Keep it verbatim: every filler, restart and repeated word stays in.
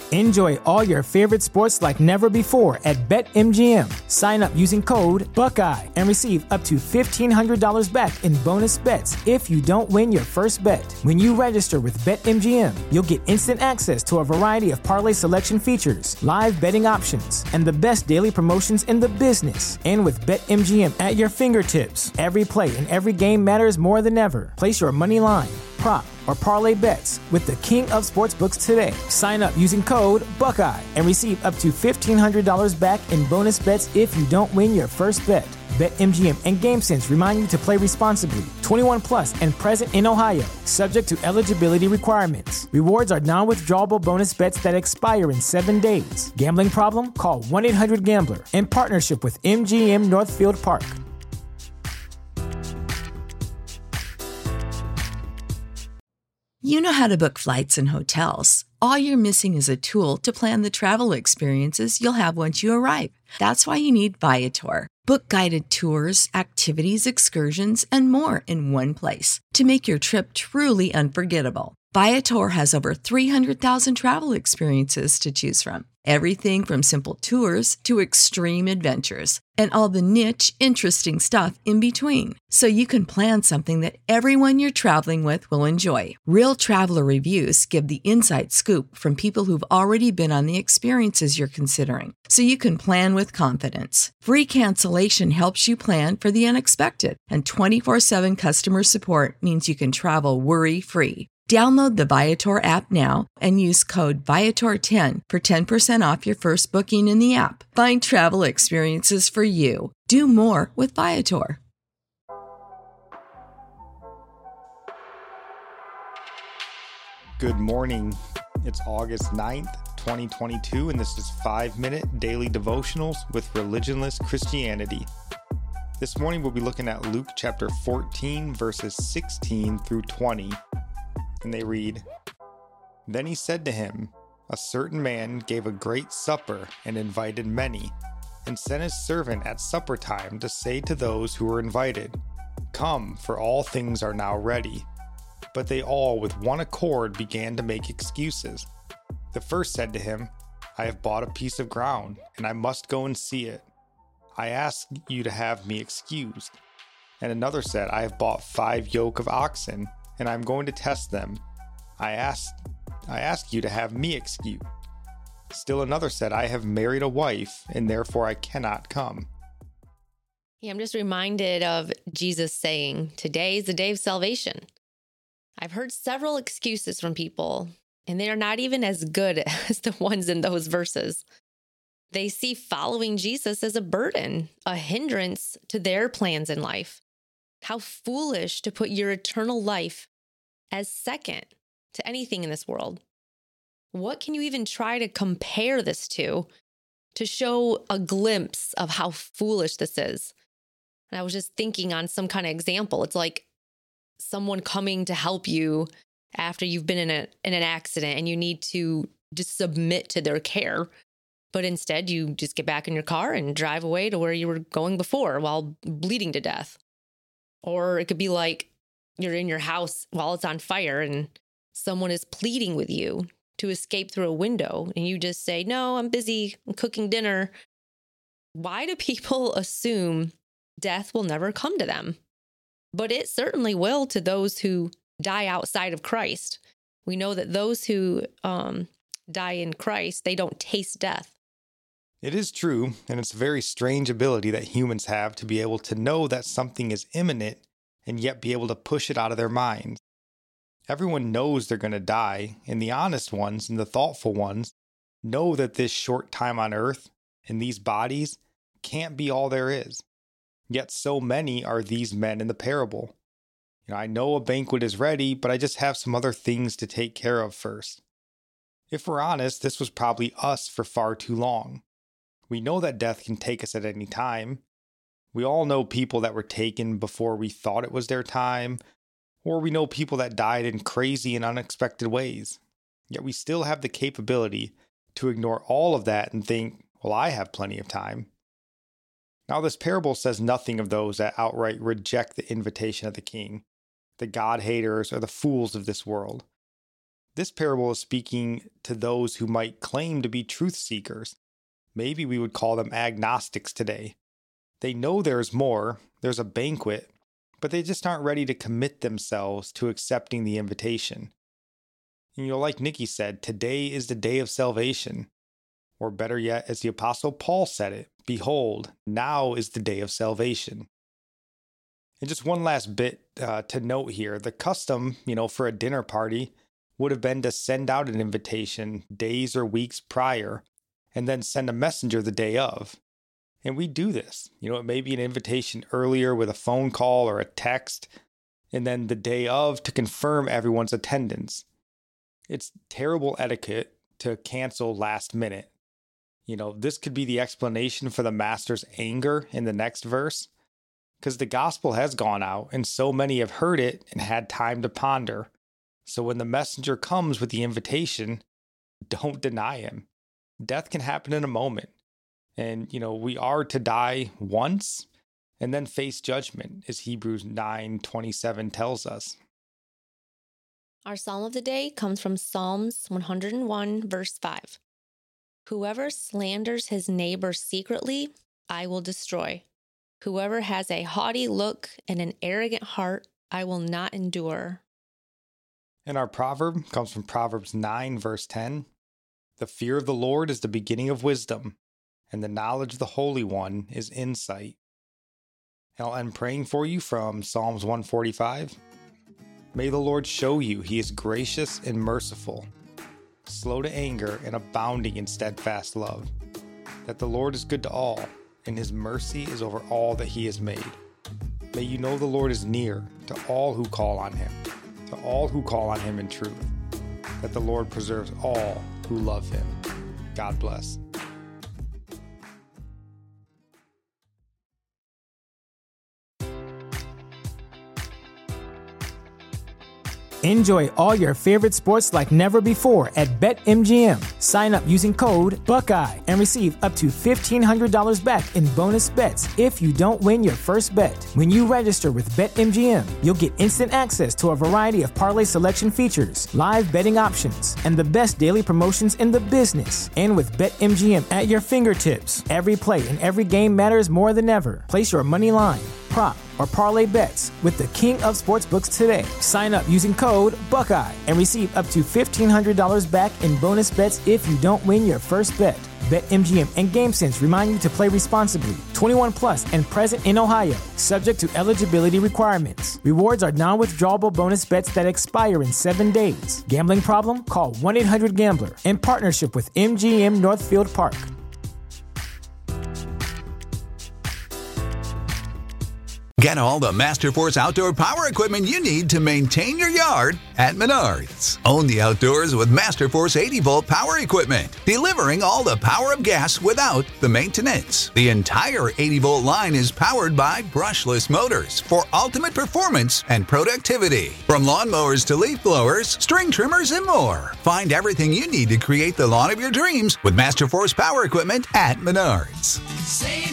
Enjoy all your favorite sports like never before at BetMGM. Sign up using code Buckeye and receive up to fifteen hundred dollars back in bonus bets if you don't win your first bet. When you register with BetMGM, you'll get instant access to a variety of parlay selection features, live betting options, and the best daily promotions in the business. And with BetMGM at your fingertips, every play and every game matters more than ever. Place your money line, prop, or parlay bets with the king of sportsbooks today. Sign up using code Buckeye and receive up to fifteen hundred dollars back in bonus bets if you don't win your first bet. BetMGM and GameSense remind you to play responsibly. twenty-one plus and present in Ohio, subject to eligibility requirements. Rewards are non-withdrawable bonus bets that expire in seven days. Gambling problem? Call one eight hundred gambler in partnership with M G M Northfield Park. You know how to book flights and hotels. All you're missing is a tool to plan the travel experiences you'll have once you arrive. That's why you need Viator. Book guided tours, activities, excursions, and more in one place to make your trip truly unforgettable. Viator has over three hundred thousand travel experiences to choose from. Everything from simple tours to extreme adventures and all the niche, interesting stuff in between. So you can plan something that everyone you're traveling with will enjoy. Real traveler reviews give the inside scoop from people who've already been on the experiences you're considering. So you can plan with confidence. Free cancellation helps you plan for the unexpected. And twenty-four seven customer support means you can travel worry-free. Download the Viator app now and use code Viator ten for ten percent off your first booking in the app. Find travel experiences for you. Do more with Viator. Good morning. It's August ninth, twenty twenty-two, and this is five minute Daily Devotionals with Religionless Christianity. This morning we'll be looking at Luke chapter fourteen, verses sixteen through twenty. And they read, "Then he said to him, a certain man gave a great supper and invited many, and sent his servant at supper time to say to those who were invited, 'Come, for all things are now ready.' But they all with one accord began to make excuses. The first said to him, 'I have bought a piece of ground, and I must go and see it. I ask you to have me excused.' And another said, 'I have bought five yoke of oxen, and I'm going to test them. I ask, I ask you to have me excused.' Still another said, 'I have married a wife, and therefore I cannot come.'" Yeah, I'm just reminded of Jesus saying, "Today is the day of salvation." I've heard several excuses from people, and they are not even as good as the ones in those verses. They see following Jesus as a burden, a hindrance to their plans in life. How foolish to put your eternal life as second to anything in this world. What can you even try to compare this to, to show a glimpse of how foolish this is? And I was just thinking on some kind of example. It's like someone coming to help you after you've been in a in an accident and you need to just submit to their care. But instead, you just get back in your car and drive away to where you were going before while bleeding to death. Or it could be like you're in your house while it's on fire and someone is pleading with you to escape through a window and you just say, "No, I'm busy, I'm cooking dinner." Why do people assume death will never come to them? But it certainly will to those who die outside of Christ. We know that those who um, die in Christ, they don't taste death. It is true, and it's a very strange ability that humans have to be able to know that something is imminent and yet be able to push it out of their minds. Everyone knows they're going to die, and the honest ones and the thoughtful ones know that this short time on earth and these bodies can't be all there is. Yet so many are these men in the parable. You know, I know a banquet is ready, but I just have some other things to take care of first. If we're honest, this was probably us for far too long. We know that death can take us at any time. We all know people that were taken before we thought it was their time, or we know people that died in crazy and unexpected ways. Yet we still have the capability to ignore all of that and think, well, I have plenty of time. Now, this parable says nothing of those that outright reject the invitation of the king, the God haters or the fools of this world. This parable is speaking to those who might claim to be truth seekers. Maybe we would call them agnostics today. They know there's more, there's a banquet, but they just aren't ready to commit themselves to accepting the invitation. And you know, like Nikki said, today is the day of salvation. Or better yet, as the Apostle Paul said it, behold, now is the day of salvation. And just one last bit uh, to note here, the custom, you know, for a dinner party would have been to send out an invitation days or weeks prior and then send a messenger the day of. And we do this. You know, it may be an invitation earlier with a phone call or a text, and then the day of to confirm everyone's attendance. It's terrible etiquette to cancel last minute. You know, this could be the explanation for the master's anger in the next verse, because the gospel has gone out and so many have heard it and had time to ponder. So when the messenger comes with the invitation, don't deny him. Death can happen in a moment. And, you know, we are to die once and then face judgment, as Hebrews nine twenty-seven tells us. Our psalm of the day comes from Psalms one hundred one, verse five. Whoever slanders his neighbor secretly, I will destroy. Whoever has a haughty look and an arrogant heart, I will not endure. And our proverb comes from Proverbs nine, verse ten. The fear of the Lord is the beginning of wisdom, and the knowledge of the Holy One is insight. And I'll end praying for you from Psalms one forty-five. May the Lord show you he is gracious and merciful, slow to anger and abounding in steadfast love, that the Lord is good to all, and his mercy is over all that he has made. May you know the Lord is near to all who call on him, to all who call on him in truth, that the Lord preserves all who love him. God bless. Enjoy all your favorite sports like never before at BetMGM. Sign up using code Buckeye and receive up to fifteen hundred dollars back in bonus bets if you don't win your first bet. When you register with BetMGM, you'll get instant access to a variety of parlay selection features, live betting options, and the best daily promotions in the business. And with BetMGM at your fingertips, every play and every game matters more than ever. Place your money line, prop, or parlay bets with the king of sportsbooks today. Sign up using code Buckeye and receive up to fifteen hundred dollars back in bonus bets if you don't win your first bet. BetMGM and GameSense remind you to play responsibly. twenty-one plus and present in Ohio, subject to eligibility requirements. Rewards are non-withdrawable bonus bets that expire in seven days. Gambling problem? Call one eight hundred gambler in partnership with M G M Northfield Park. Get all the Masterforce outdoor power equipment you need to maintain your yard at Menards. Own the outdoors with Masterforce eighty volt power equipment, delivering all the power of gas without the maintenance. The entire eighty volt line is powered by brushless motors for ultimate performance and productivity. From lawnmowers to leaf blowers, string trimmers, and more. Find everything you need to create the lawn of your dreams with Masterforce power equipment at Menards. Save